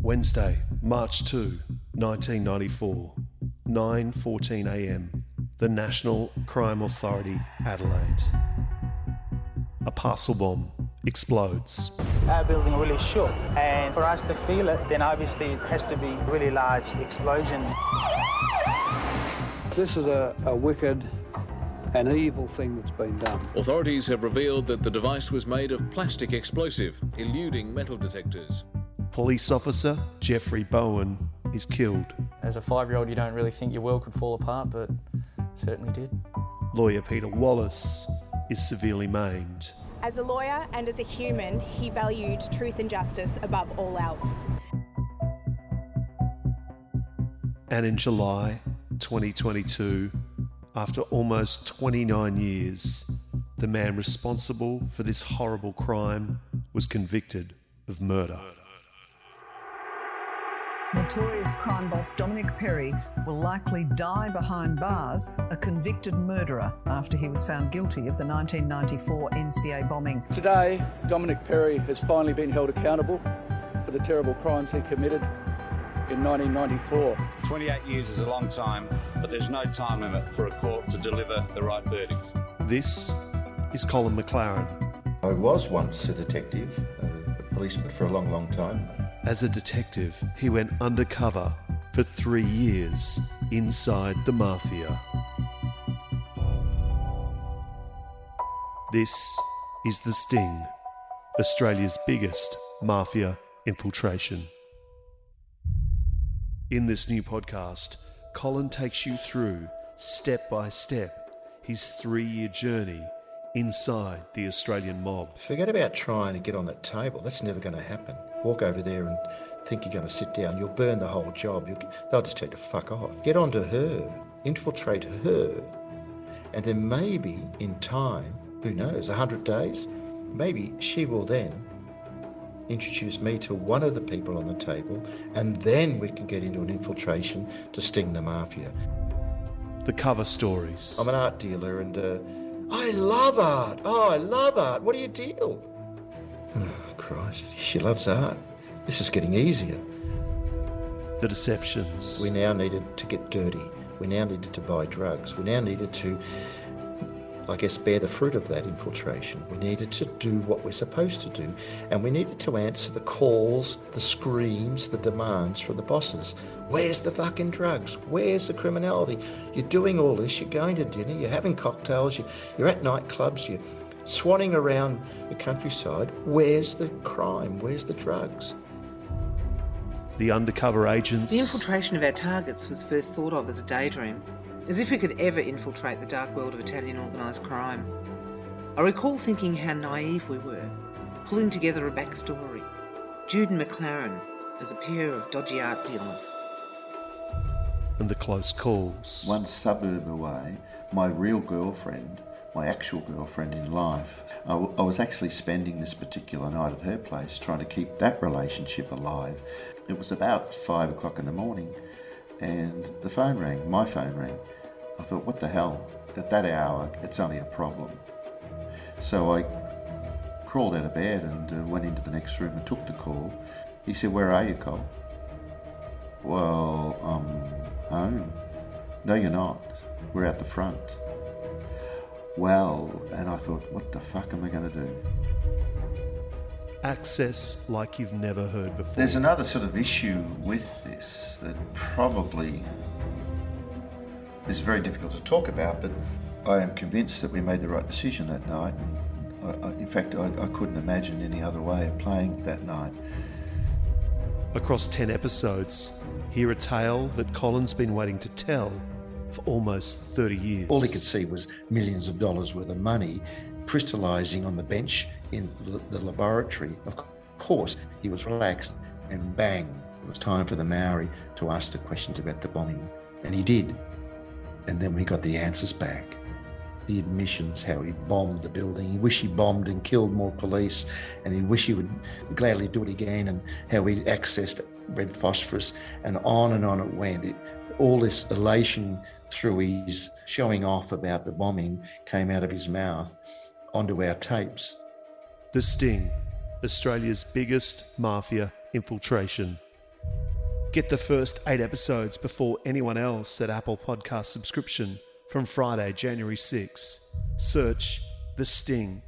Wednesday, March 2, 1994, 9:14 a.m. The National Crime Authority, Adelaide. A parcel bomb explodes. Our building really shook, and for us to feel it, then obviously it has to be a really large explosion. This is a wicked and evil thing that's been done. Authorities have revealed that the device was made of plastic explosive, eluding metal detectors. Police officer Jeffrey Bowen is killed. As a 5-year-old, you don't really think your world could fall apart, but it certainly did. Lawyer Peter Wallace is severely maimed. As a lawyer and as a human, he valued truth and justice above all else. And in July 2022, after almost 29 years, the man responsible for this horrible crime was convicted of murder. Notorious crime boss Dominic Perry will likely die behind bars, a convicted murderer, after he was found guilty of the 1994 NCA bombing. Today, Dominic Perry has finally been held accountable for the terrible crimes he committed in 1994. 28 years is a long time, but there's no time limit for a court to deliver the right verdict. This is Colin McLaren. I was once a detective, a policeman for a long, long time. As a detective, he went undercover for 3 years inside the mafia. This is The Sting, Australia's biggest mafia infiltration. In this new podcast, Colin takes you through, step by step, his 3-year journey inside the Australian mob. Forget about trying to get on that table. That's never going to happen. Walk over there and think you're going to sit down. You'll burn the whole job. They'll just tell you to fuck off. Get onto her, infiltrate her, and then maybe in time, who knows, 100 days, maybe she will then introduce me to one of the people on the table, and then we can get into an infiltration to sting the mafia. The cover stories. I'm an art dealer and I love art. Oh, I love art. What do you deal? Oh, Christ, she loves art. This is getting easier. The deceptions. We now needed to get dirty. We now needed to buy drugs. We now needed to, I guess, bear the fruit of that infiltration. We needed to do what we're supposed to do, and we needed to answer the calls, the screams, the demands from the bosses. Where's the fucking drugs? Where's the criminality? You're doing all this, you're going to dinner, you're having cocktails, you're at nightclubs, you're swanning around the countryside. Where's the crime? Where's the drugs? The undercover agents. The infiltration of our targets was first thought of as a daydream, as if we could ever infiltrate the dark world of Italian organised crime. I recall thinking how naive we were, pulling together a backstory. Jude and McLaren as a pair of dodgy art dealers. And the close calls. One suburb away, my real girlfriend, my actual girlfriend in life, I was actually spending this particular night at her place trying to keep that relationship alive. It was about 5 o'clock in the morning and the phone rang, my phone rang. I thought, what the hell? At that hour, it's only a problem. So I crawled out of bed and went into the next room and took the call. He said, where are you, Cole? Well, I'm home. No, you're not. We're out the front. Well, and I thought, what the fuck am I going to do? Access like you've never heard before. There's another sort of issue with this that probably is very difficult to talk about, but I am convinced that we made the right decision that night. And in fact, I couldn't imagine any other way of playing that night. Across 10 episodes, hear a tale that Colin's been waiting to tell for almost 30 years. All he could see was millions of dollars worth of money crystallising on the bench in the laboratory. Of course, he was relaxed, and bang, it was time for the Maori to ask the questions about the bombing. And he did. And then we got the answers back. The admissions, how he bombed the building. He wished he bombed and killed more police, and he wished he would gladly do it again, and how he accessed red phosphorus, and on it went. All this elation through his showing off about the bombing came out of his mouth onto our tapes. The Sting, Australia's biggest mafia infiltration. Get the first 8 episodes before anyone else at Apple Podcast subscription from Friday, January 6. Search The Sting.